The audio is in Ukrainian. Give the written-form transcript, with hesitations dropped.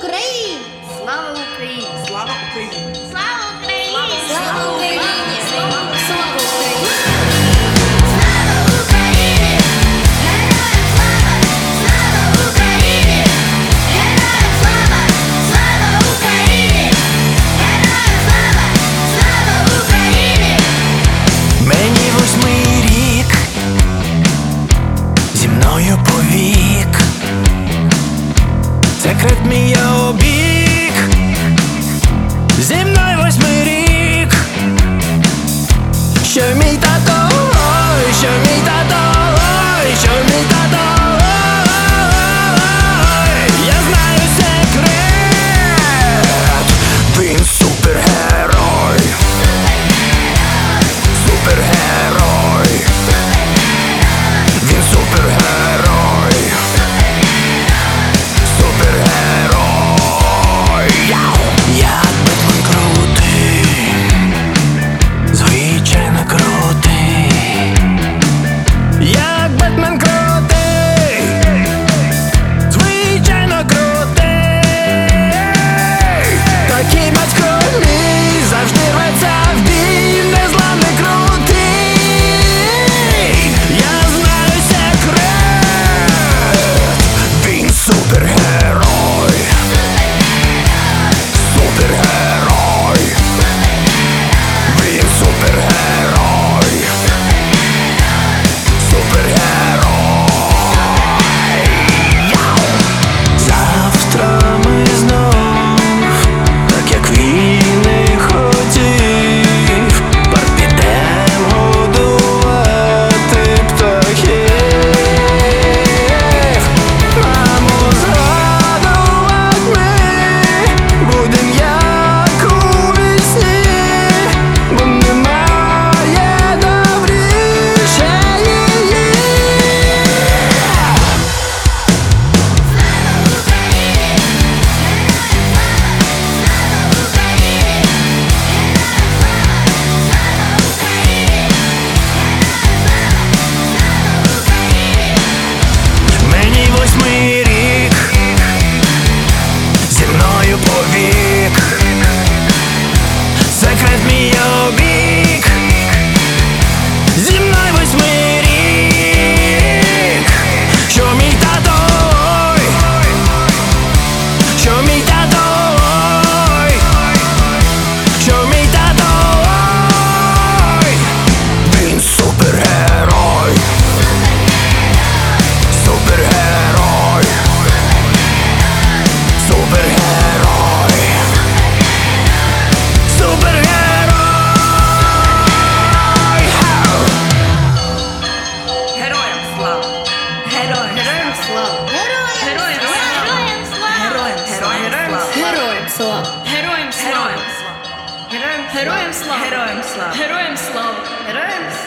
Україні! Слава Україні! Слава Україні! Слава Україні! Слава Україні! Слава Україні! Мені 8-й рік, зі мною повік, секрет мій я обіг, зі мною 8-й рік, що мій тато, ой, що мій тато, ой, що мій тато, ой, я знаю секрет, він супергерой. Супергерой, він супергерой, супергерой. Я Бетмен крутий, звичайно крутий, як Бетмен крутий, звичайно крутий. Такий батько мій завжди рветься в бій, незламний крутий. Я знаю секрет, він супергерой, супергерой, він супергерой, супергерой. Завтра ми знов, так як він і хотів, парк підем годувати птахів. Мамо, згадувать ми будем як у вісні, бо немає добріше її. Мені 8-й рік, зі мною повік, секрет мій обіг, зі мною 8-й рік, що мій тато, ой, що мій тато, ой, що мій тато, ой, він супергерой. Супергерой, супергерой, супергерой. Героям слава! Героям слава! Героям слава! Героям слава! Героям слава! Героям слава! Героям слава! Героям слава! Героям слава! Героям слава! Героям слава! Героям слава!